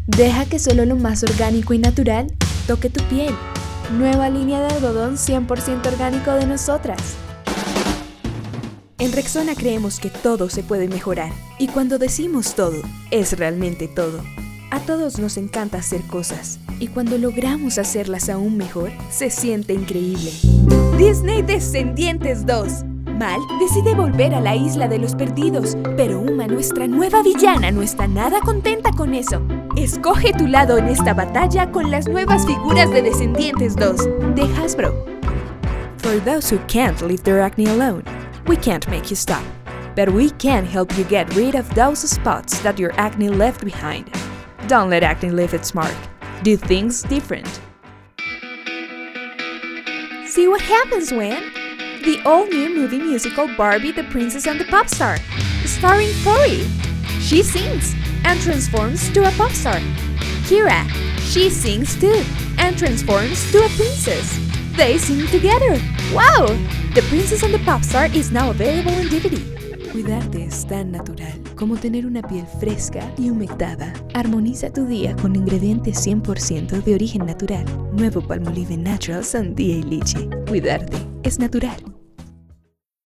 Deja que solo lo más orgánico y natural toque tu piel. Nueva línea de algodón 100% orgánico de nosotras. En Rexona creemos que todo se puede mejorar. Y cuando decimos todo, es realmente todo. A todos nos encanta hacer cosas. Y cuando logramos hacerlas aún mejor, se siente increíble. Disney Descendientes 2. Mal decide volver a la isla de los perdidos, pero Uma, nuestra nueva villana, no está nada contenta con eso. Escoge tu lado en esta batalla con las nuevas figuras de Descendientes 2 de Hasbro. For those who can't leave their acne alone, we can't make you stop, but we can help you get rid of those spots that your acne left behind. Don't let acne leave its mark. Do things different. See what happens when? The all-new movie musical Barbie the Princess and the Pop Star, starring Tori. She sings and transforms to a pop star. Kira, she sings too and transforms to a princess. They sing together. ¡Wow! The Princess and the Pop Star is now available in DVD. Cuidarte es tan natural como tener una piel fresca y humectada. Armoniza tu día con ingredientes 100% de origen natural. Nuevo Palmolive Natural Sandía y Lychee. Cuidarte es natural.